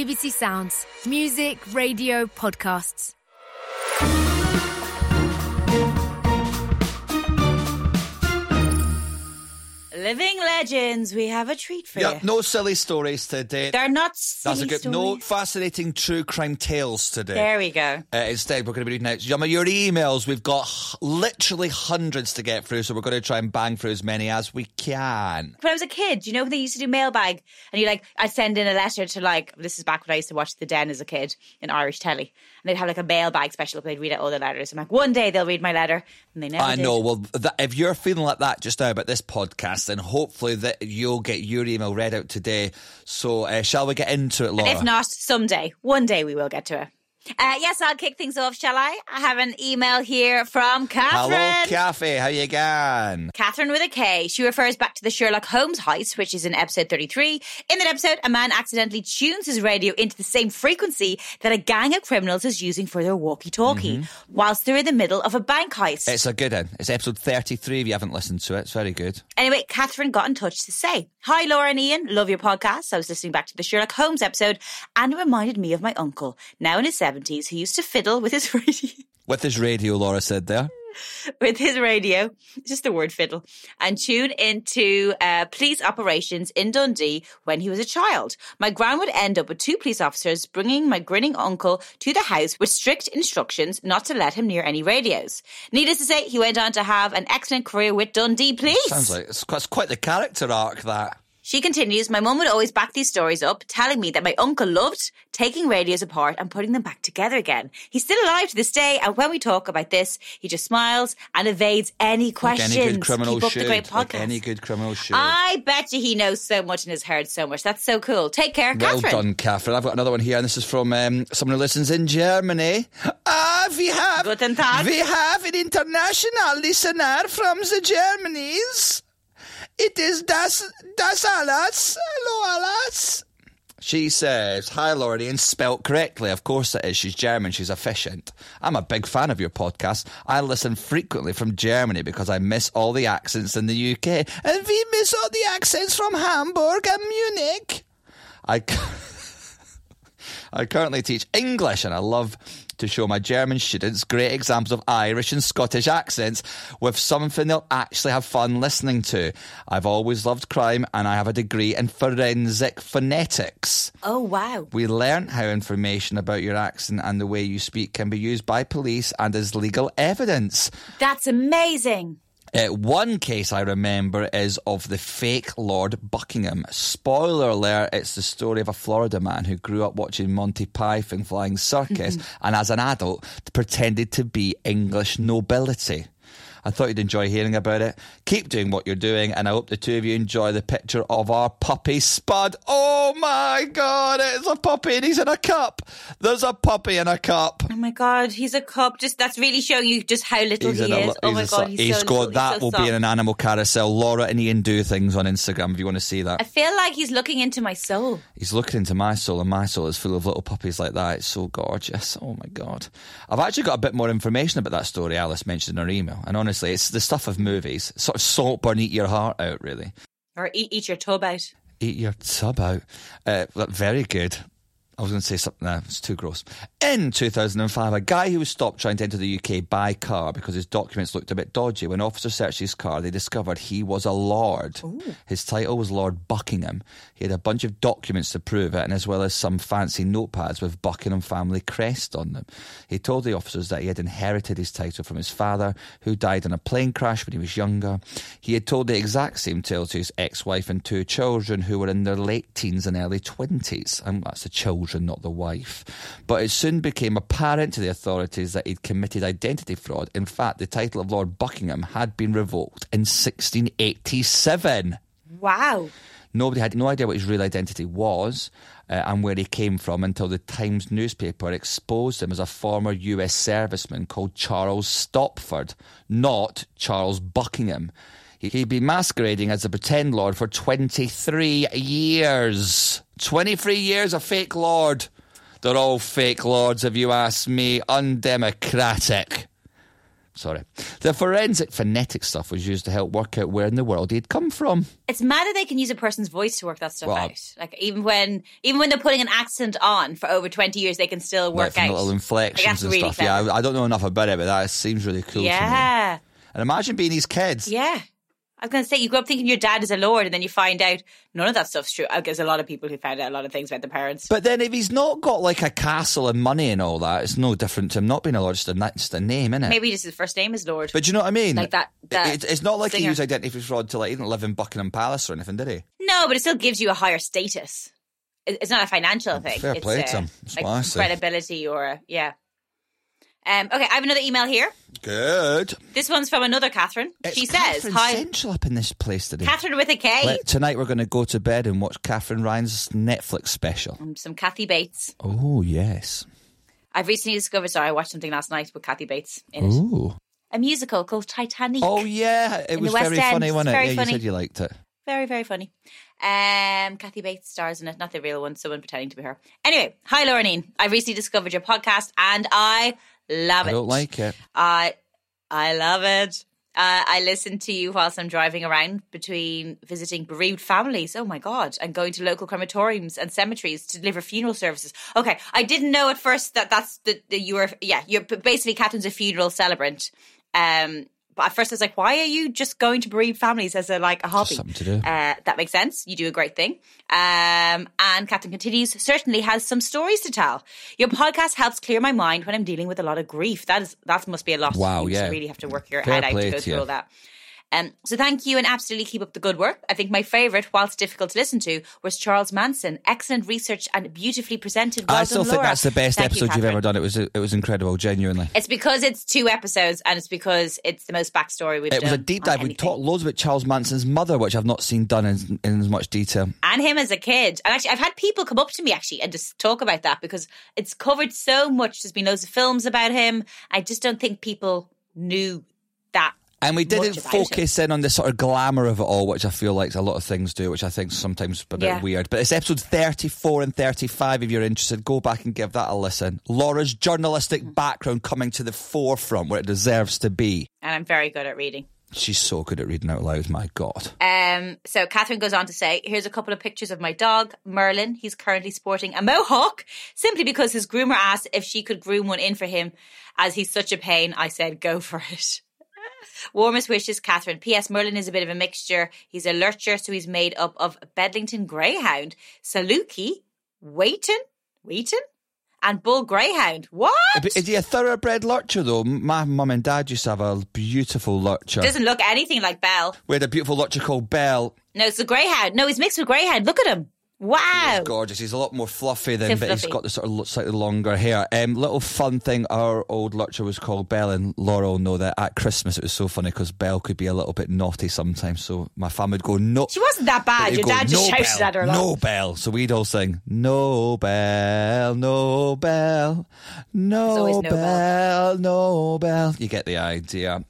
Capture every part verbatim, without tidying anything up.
B B C Sounds. Music, radio, podcasts. Living legends, we have a treat for yeah, you. No silly stories today. They're not silly That's a good. stories. No fascinating true crime tales today. There we go. Uh, instead, we're going to be reading out some of your emails. We've got h- literally hundreds to get through, so we're going to try and bang through as many as we can. When I was a kid, you know, they used to do mailbag, and you like, I'd send in a letter to like, this is back when I used to watch The Den as a kid in Irish telly, and they'd have like a mailbag special. They'd read out all the letters. I'm like, one day they'll read my letter, and they never I did. know. Well, that, if you're feeling like that just now about this podcast, then hopefully that you'll get your email read out today. So, uh, shall we get into it, Laura? And if not, someday, one day we will get to it. Uh, yes, I'll kick things off, shall I? I have an email here from Catherine. Hello, Cafe. How you going? Catherine with a K. She refers back to the Sherlock Holmes heist, which is in episode thirty-three. In that episode, a man accidentally tunes his radio into the same frequency that a gang of criminals is using for their walkie-talkie, mm-hmm. whilst they're in the middle of a bank heist. It's a good one. It's episode thirty-three if you haven't listened to it. It's very good. Anyway, Catherine got in touch to say, hi, Laura and Ian. Love your podcast. I was listening back to the Sherlock Holmes episode, and it reminded me of my uncle, now in his seventies, who used to fiddle with his radio. With his radio, Laura said there. With his radio, just the word fiddle, and tune into uh, police operations in Dundee when he was a child. My gran would end up with two police officers bringing my grinning uncle to the house with strict instructions not to let him near any radios. Needless to say, he went on to have an excellent career with Dundee Police. Sounds like it's quite, it's quite the character arc, that. She continues, my mum would always back these stories up, telling me that my uncle loved taking radios apart and putting them back together again. He's still alive to this day, and when we talk about this, he just smiles and evades any questions. Like any good criminal Keep up should. the great podcast. Like any good criminal should. I bet you he knows so much and has heard so much. That's so cool. Take care, well Catherine. Well done, Catherine. I've got another one here, and this is from um, someone who listens in Germany. Ah, we have, Guten Tag. We have an international listener from the Germanys. It is Das, Das Alas. Hello, Alas. She says, hi, Laurie, and spelt correctly. Of course it is. She's German. She's efficient. I'm a big fan of your podcast. I listen frequently from Germany because I miss all the accents in the U K. And we miss all the accents from Hamburg and Munich. I, I currently teach English, and I love to show my German students great examples of Irish and Scottish accents with something they'll actually have fun listening to. I've always loved crime, and I have a degree in forensic phonetics. Oh, wow. We learnt how information about your accent and the way you speak can be used by police and as legal evidence. That's amazing. Uh, one case I remember is of the fake Lord Buckingham. Spoiler alert, it's the story of a Florida man who grew up watching Monty Python Flying Circus and as an adult pretended to be English nobility. I thought you'd enjoy hearing about it. Keep doing what you're doing, and I hope the two of you enjoy the picture of our puppy Spud. Oh my God, it's a puppy and he's in a cup. There's a puppy in a cup. Oh my God, he's a cup. Just that's really showing you just how little He's he a, is. Oh my a, God, he's, he's so got little. that He's so will soft. be in an animal carousel. Laura and Ian do things on Instagram if you want to see that. I feel like he's looking into my soul. He's looking into my soul, and my soul is full of little puppies like that. It's so gorgeous. Oh my God. I've actually got a bit more information about that story Alice mentioned in her email, and honestly, it's the stuff of movies. Sort of Saltburn, eat your heart out, really. Or eat, eat your tub out. Eat your tub out. Uh, very good. I was going to say something there. It's too gross. In two thousand five, a guy who was stopped trying to enter the U K by car because his documents looked a bit dodgy. When officers searched his car, they discovered he was a lord. Ooh. His title was Lord Buckingham. He had a bunch of documents to prove it, and as well as some fancy notepads with Buckingham family crest on them. He told the officers that he had inherited his title from his father, who died in a plane crash when he was younger. He had told the exact same tale to his ex-wife and two children who were in their late teens and early twenties. And that's the children, not the wife. But it soon became apparent to the authorities that he'd committed identity fraud. In fact, the title of Lord Buckingham had been revoked in sixteen eighty-seven. Wow. Nobody had no idea what his real identity was uh, and where he came from until the Times newspaper exposed him as a former U S serviceman called Charles Stopford, not Charles Buckingham. He'd been masquerading as a pretend lord for twenty-three years. twenty-three years a fake lord. They're all fake lords, if you ask me. Undemocratic. Sorry. The forensic phonetic stuff was used to help work out where in the world he'd come from. It's mad that they can use a person's voice to work that stuff Well, out. Like even when even when they're putting an accent on for over twenty years, they can still work like out. little inflections like, and really stuff. Yeah, I, I don't know enough about it, but that seems really cool to me. Yeah. And imagine being these kids. Yeah. I was going to say, you grow up thinking your dad is a lord and then you find out none of that stuff's true. There's a lot of people who found out a lot of things about their parents. But then if he's not got like a castle and money and all that, it's no different to him not being a lord, just a, just a name, innit? Maybe just his first name is Lord. But do you know what I mean? Like that, that it, it's not like singer. he used identity fraud to like, he didn't live in Buckingham Palace or anything, did he? No, but it still gives you a higher status. It- It's not a financial thing. Fair it's play a, to him. That's like what I say. credibility or, a, yeah. Um, okay, I have another email here. Good. This one's from another Catherine. It's she says, Catherine hi. Central up in this place today. Catherine with a K. Let- tonight we're going to go to bed and watch Catherine Ryan's Netflix special. And some Kathy Bates. Oh, yes. I've recently discovered, sorry, I watched something last night with Kathy Bates in it. Ooh. A musical called Titanic. Oh, yeah. It In was the West very End. funny, wasn't It's it? very Yeah, funny. you said you liked it. Very, very funny. Um, Kathy Bates stars in it, not the real one, someone pretending to be her. Anyway, hi Lauren. I recently discovered your podcast and I love it. I don't like it. I I love it. Uh, I listen to you whilst I'm driving around between visiting bereaved families. Oh my God. And going to local crematoriums and cemeteries to deliver funeral services. Okay. I didn't know at first that that's the, the you were, yeah, you're basically Catherine's a funeral celebrant. Um, But at first I was like, why are you just going to bereaved families as a like a hobby? Something to do. Uh, that makes sense. You do a great thing. Um, and Catherine continues, certainly has some stories to tell. Your podcast helps clear my mind when I'm dealing with a lot of grief. That is that must be a lot. Wow, You yeah. really have to work your Fair head out play to go to through you. all that. Um, so thank you and absolutely keep up the good work. I think my favourite, whilst difficult to listen to, was Charles Manson. Excellent research and beautifully presented. Well I still done, think Laura. that's the best Thank you, episode you've Catherine. ever done. It was it was incredible, genuinely. It's because it's two episodes and it's because it's the most backstory we've It done. was a deep on dive. We anything. talked loads about Charles Manson's mother, which I've not seen done in, in as much detail. And him as a kid. And actually, I've had people come up to me actually and just talk about that because it's covered so much. There's been loads of films about him. I just don't think people knew that. And we didn't much about focus in on the sort of glamour of it all, which I feel like a lot of things do, which I think sometimes a bit Yeah. weird. But it's episode thirty-four and thirty-five. If you're interested, go back and give that a listen. Laura's journalistic background coming to the forefront where it deserves to be. And I'm very good at reading. She's so good at reading out loud, my God. Um, so Catherine goes on to say, here's a couple of pictures of my dog, Merlin. He's currently sporting a mohawk simply because his groomer asked if she could groom one in for him. As he's such a pain, I said, go for it. Warmest wishes, Catherine. P S. Merlin is a bit of a mixture. He's a lurcher, so he's made up of Bedlington Greyhound, Saluki, Wheaton, Wheaton, and Bull Greyhound. What? Is he a thoroughbred lurcher, though? My mum and dad used to have a beautiful lurcher. Doesn't look anything like Belle. We had a beautiful lurcher called Belle. No, it's a Greyhound. No, he's mixed with Greyhound. Look at him. Wow. He's gorgeous. He's a lot more fluffy than, So but he's fluffy. got the sort of lo- slightly longer hair. Um, little fun thing, our old lurcher was called Belle, and Laura will know that at Christmas it was so funny because Belle could be a little bit naughty sometimes. So my fam would go, no. She wasn't that bad. They'd Your go, dad just "No, shouted Belle, at her a lot. No Belle. So we'd all sing, no Belle, no Belle, no, always no Belle, no Belle. You get the idea.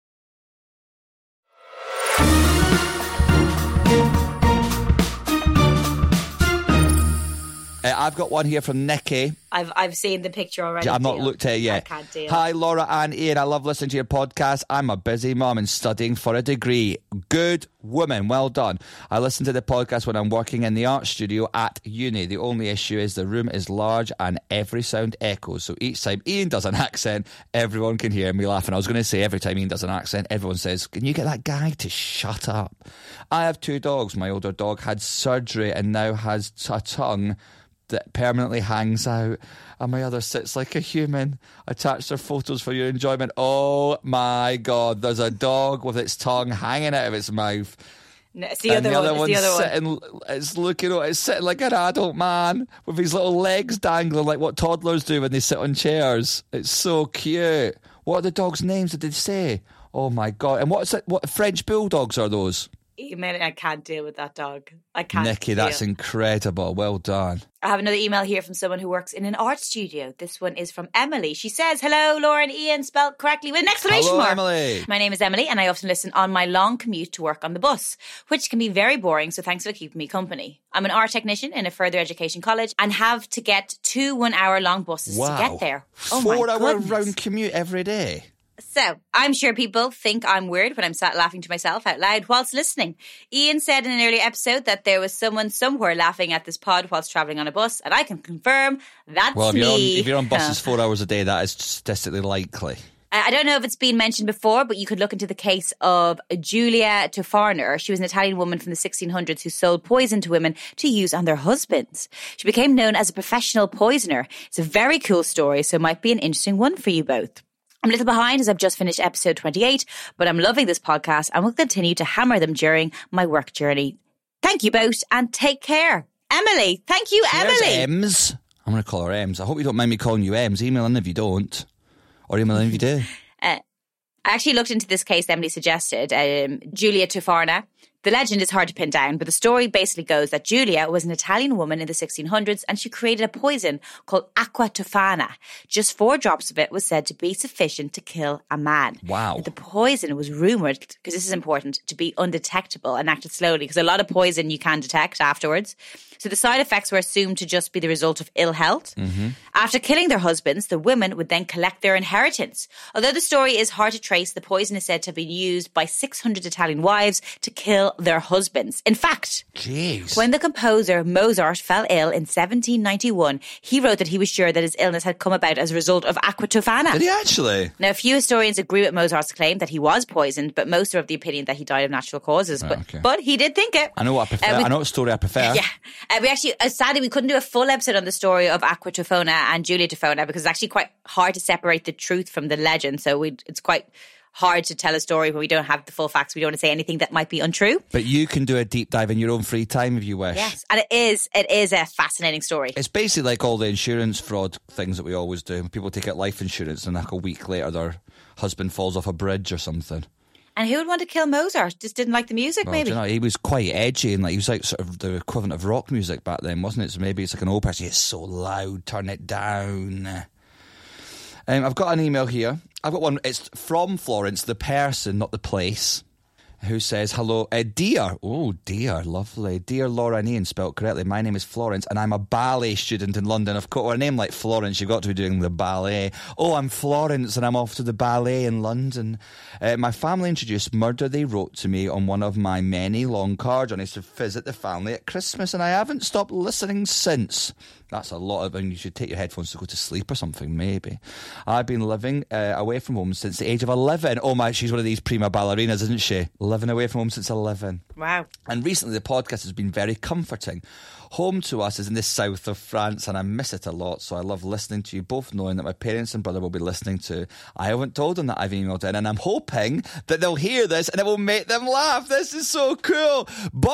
Uh, I've got one here from Nikki. I've I've seen the picture already. I've not deal. looked at it yet. I can't deal. Hi, Laura and Ian. I love listening to your podcast. I'm a busy mum and studying for a degree. Good woman. Well done. I listen to the podcast when I'm working in the art studio at uni. The only issue is the room is large and every sound echoes. So each time Ian does an accent, everyone can hear me laughing. I was going to say every time Ian does an accent, everyone says, can you get that guy to shut up? I have two dogs. My older dog had surgery and now has a tongue that permanently hangs out, and my other sits like a human. Attached their photos for your enjoyment. Oh my God, there's a dog with its tongue hanging out of its mouth. No, it's the and other the other one. It's one's the other one. sitting, it's looking, it's sitting like an adult man with his little legs dangling like what toddlers do when they sit on chairs. It's so cute. What are the dogs' names did they say? Oh my God. And what's it, what French bulldogs are those? Email, I can't deal with that dog. I can't. Nikki, that's deal. incredible. Well done. I have another email here from someone who works in an art studio. This one is from Emily. She says, hello, Laura and Ian, spelled correctly with an exclamation Hello, mark. Emily. My name is Emily and I often listen on my long commute to work on the bus, which can be very boring, so thanks for keeping me company. I'm an art technician in a further education college and have to get two one-hour long buses Wow. to get there. Oh my Four hour goodness. round commute every day. So, I'm sure people think I'm weird when I'm sat laughing to myself out loud whilst listening. Ian said in an earlier episode that there was someone somewhere laughing at this pod whilst travelling on a bus, and I can confirm that's well, if me. You're on, if you're on buses four hours a day, that is statistically likely. I don't know if it's been mentioned before, but you could look into the case of Giulia Tofarner. She was an Italian woman from the sixteen hundreds who sold poison to women to use on their husbands. She became known as a professional poisoner. It's a very cool story, so it might be an interesting one for you both. I'm a little behind as I've just finished episode twenty-eight, but I'm loving this podcast and will continue to hammer them during my work journey. Thank you both and take care. Emily, thank you, Cheers, Emily. Ems. I'm going to call her Ems. I hope you don't mind me calling you Ems. Email in if you don't. Or email in if you do. Uh, I actually looked into this case Emily suggested, um, Giulia Tofarna. The legend is hard to pin down, but the story basically goes that Giulia was an Italian woman in the sixteen hundreds and she created a poison called aqua tofana. Just four drops of it was said to be sufficient to kill a man. Wow. The poison was rumoured, because this is important, to be undetectable and acted slowly, because a lot of poison you can detect afterwards. So the side effects were assumed to just be the result of ill health. Mm-hmm. After killing their husbands, the women would then collect their inheritance. Although the story is hard to trace, the poison is said to have been used by six hundred Italian wives to kill their husbands. In fact, Jeez. when the composer Mozart fell ill in seventeen ninety-one, he wrote that he was sure that his illness had come about as a result of aqua tofana. Did he actually? Now, a few historians agree with Mozart's claim that he was poisoned, but most are of the opinion that he died of natural causes. Oh, but, okay. but he did think it. I know what I prefer. Uh, we- I know what story I prefer. Yeah. Uh, we actually, uh, sadly, we couldn't do a full episode on the story of Aqua Tofana and Giulia Tofana because it's actually quite hard to separate the truth from the legend. So we, it's quite hard to tell a story when we don't have the full facts. We don't want to say anything that might be untrue. But you can do a deep dive in your own free time if you wish. Yes. And it is, it is a fascinating story. It's basically like all the insurance fraud things that we always do. People take out life insurance and like a week later their husband falls off a bridge or something. And who would want to kill Mozart? Just didn't like the music, Well, maybe? do you know, he was quite edgy and like he was like sort of the equivalent of rock music back then, wasn't it? So maybe it's like an old person. It's so loud, turn it down. Um, I've got an email here. I've got one. It's from Florence, the person, not the place, who says, hello, uh, dear, oh dear, lovely, dear Laura and Ian, spelled correctly, my name is Florence and I'm a ballet student in London. Of course, with a name like Florence, you've got to be doing the ballet. Oh, I'm Florence and I'm off to the ballet in London. Uh, my family introduced Murder They Wrote to me on one of my many long car journeys to visit the family at Christmas, and I haven't stopped listening since. That's a lot of, I mean, you should take your headphones to go to sleep or something, maybe. I've been living uh, away from home since the age of eleven. Oh my, she's one of these prima ballerinas, isn't she? Living away from home since eleven. Wow. And recently the podcast has been very comforting. Home to us is in the south of France and I miss it a lot, so I love listening to you, both knowing that my parents and brother will be listening to. I haven't told them that I've emailed in, and I'm hoping that they'll hear this and it will make them laugh. This is so cool.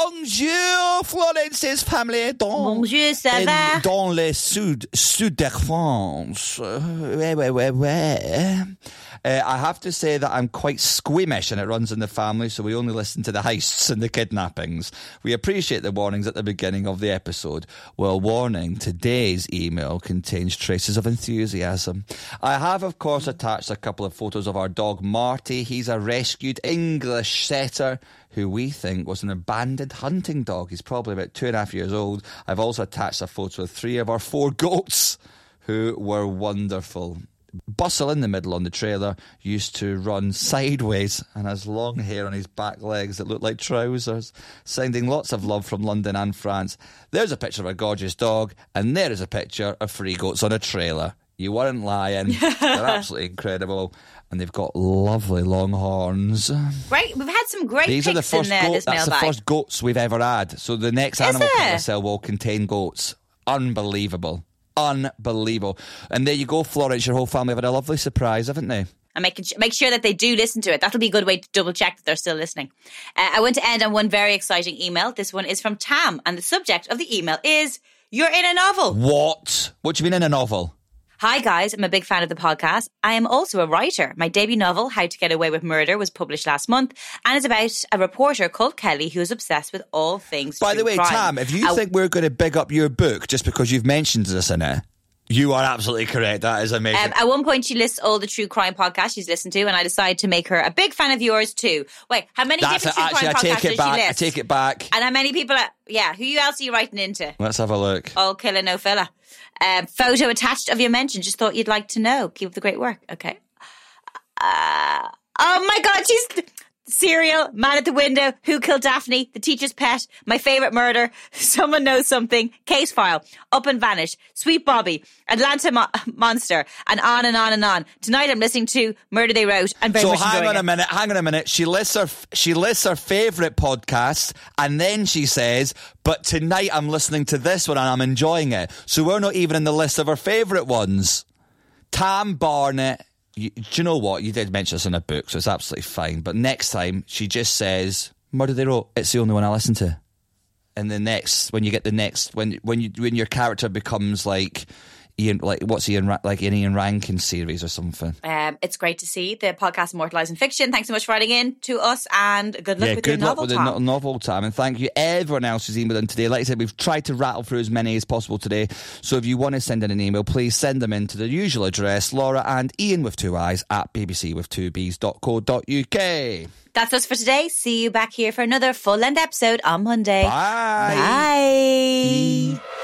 Bonjour, Florence's family. Dans, Bonjour, ça va? Dans le sud, sud de France. Uh, ouais, ouais, ouais, ouais. Uh, I have to say that I'm quite squeamish and it runs in the family, so we only listen to the heists and the kidnappings. We appreciate the warnings at the beginning of the episode. Well, warning, today's email contains traces of enthusiasm. I have, of course, attached a couple of photos of our dog Marty. He's a rescued English setter who we think was an abandoned hunting dog. He's probably about two and a half years old. I've also attached a photo of three of our four goats who were wonderful. Bustle in the middle on the trailer used to run sideways and has long hair on his back legs that look like trousers. Sending lots of love from London and France. There's a picture of a gorgeous dog, and there is a picture of three goats on a trailer. You weren't lying. They're absolutely incredible, and they've got lovely long horns. Great. We've had some great These picks are the first in uh, goat, this That's mailbag. the first goats we've ever had. So the next Is animal it? product sale will contain goats. Unbelievable. Unbelievable. And there you go, Florence. Your whole family have had a lovely surprise, haven't they? And make, make sure that they do listen to it. That'll be a good way to double check that they're still listening. Uh, I want to end on one very exciting email. This one is from Tam, and the subject of the email is, you're in a novel. What? What do you mean in a novel? Hi guys, I'm a big fan of the podcast. I am also a writer. My debut novel, How to Get Away with Murder, was published last month and is about a reporter called Kelly who is obsessed with all things By true the way, crime. Tam, if you Uh, think we're going to big up your book just because you've mentioned us in it, you are absolutely correct. That is amazing. Um, at one point, she lists all the true crime podcasts she's listened to, and I decided to make her a big fan of yours too. Wait, how many That's different it. true Actually, I crime take podcasts it does back. she I list? take it back. And how many people? Are, yeah, who else are you writing into? Let's have a look. All killer, no filler. Um, photo attached of your mention. Just thought you'd like to know. Keep up the great work. Okay. Uh, oh my God, she's... Serial, Man at the Window, Who Killed Daphne, The Teacher's Pet, My Favourite Murder, Someone Knows Something, Case File, Up and Vanish, Sweet Bobby, Atlanta Mo- Monster, and on and on and on. Tonight I'm listening to Murder They Wrote and very so much hang on it. a minute, hang on a minute. She lists her she lists her favourite podcast, and then she says, "But tonight I'm listening to this one and I'm enjoying it." So we're not even in the list of her favourite ones. Tam Barnett. You, do you know what? You did mention this in a book, so it's absolutely fine. But next time, she just says, "Murder They Wrote." It's the only one I listen to. And the next, when you get the next, when when you when your character becomes like Ian, like what's Ian, like an Ian Rankin series or something. Um, it's great to see the podcast Immortalising Fiction. Thanks so much for writing in to us, and good luck yeah, with good your luck novel, with Tom. the no- novel, Tom. And thank you everyone else who's emailed in today. Like I said, we've tried to rattle through as many as possible today. So if you want to send in an email, please send them in to the usual address, Laura and Ian with two eyes at b b c with two b's dot co dot u k. That's us for today. See you back here for another full-length episode on Monday. Bye. Bye.